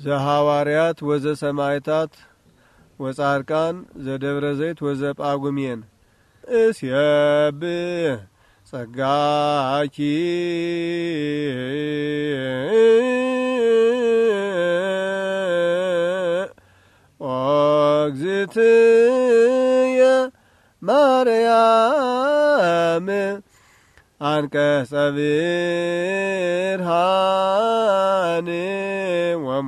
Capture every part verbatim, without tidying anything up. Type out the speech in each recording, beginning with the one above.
ዘሐዋርያት ወዘሰማዕታት ወጻድቃን ዘደብረ ዘይት ወዘጳጉሜን እስየብእ ጸጋኪ ኦግዝእትየ ማርያም አንቀጸ ብርሃን ወሞ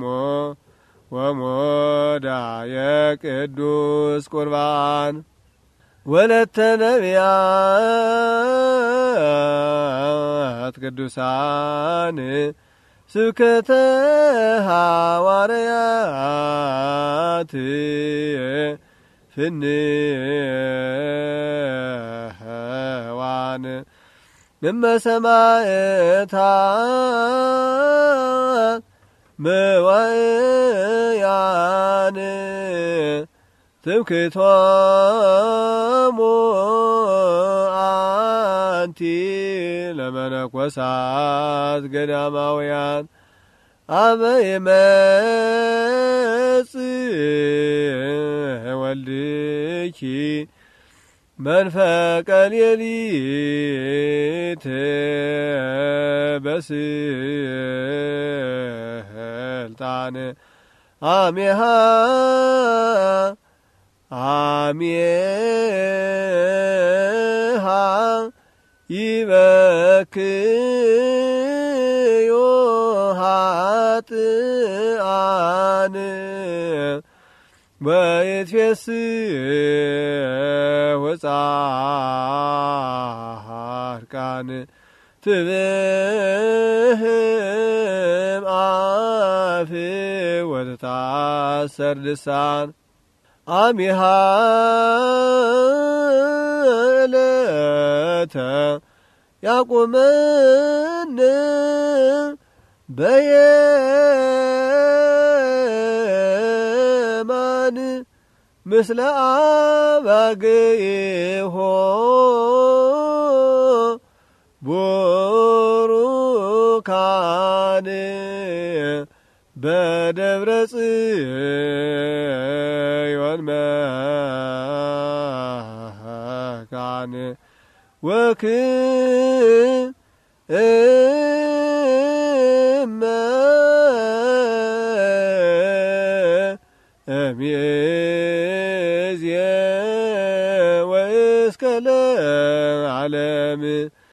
ወሞዳየ ቅዱስ ቁርባን ወለተ ነቢያት ቅዱሳን ስብከተ ሐዋርያት ፍንዋን እመሰማዕታት መዋዕያን ትምክህቶሙ አንቲ ለመነኮሳት ገዳማውያን አመ ይመጽእ ወልድኪ መንፈቀ ሌሊት በስልጣን አሜሃ አሜሃ ይበክዮ ኃጥአን ወይትፌስሕ ጻድቃን ትብህም አፍ ወትታሰር ልሳን አሚሃ ዕለተ ያቁመን በየማን ምስለ አባግዒሆ ቡሩካን በደብረ ጽዮን መካን ወክእ